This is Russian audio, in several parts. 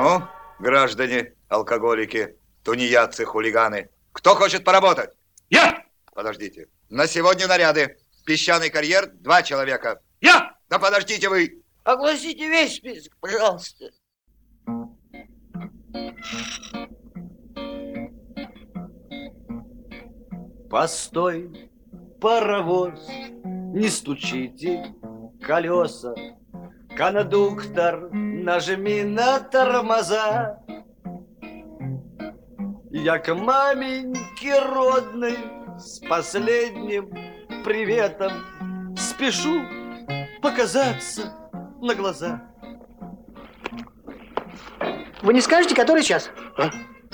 Ну, граждане, алкоголики, тунеядцы, хулиганы, кто хочет поработать? Я! Подождите. На сегодня наряды. Песчаный карьер 2 человека. Я! Да подождите вы. Огласите весь список, пожалуйста. Постой, паровоз, не стучите колеса. Кондуктор, нажми на тормоза. Я к маменьке родной с последним приветом спешу показаться на глаза. Вы не скажете, который час? А?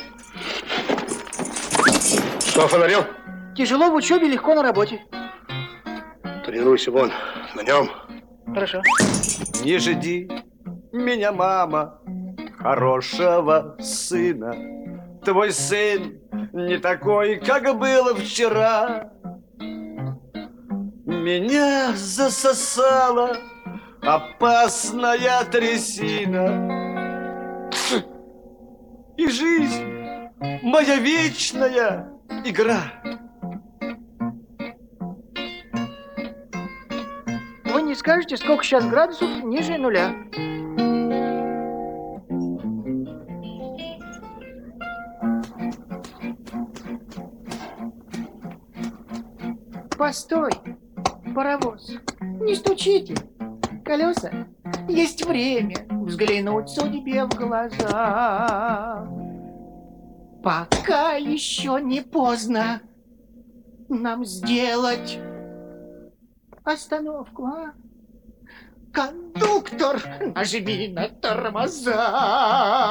Что офонарел? Тяжело в учебе, легко на работе. Тренируйся вон, на нем. Хорошо. Не жди меня, мама, хорошего сына. Твой сын не такой, как было вчера. Меня засосала опасная трясина. И жизнь моя вечная игра. Вы не скажете, сколько сейчас градусов ниже нуля? Постой, паровоз, не стучите. Колеса, есть время взглянуть судьбе в глаза. Пока еще не поздно нам сделать остановку, а? Кондуктор, нажми на тормоза.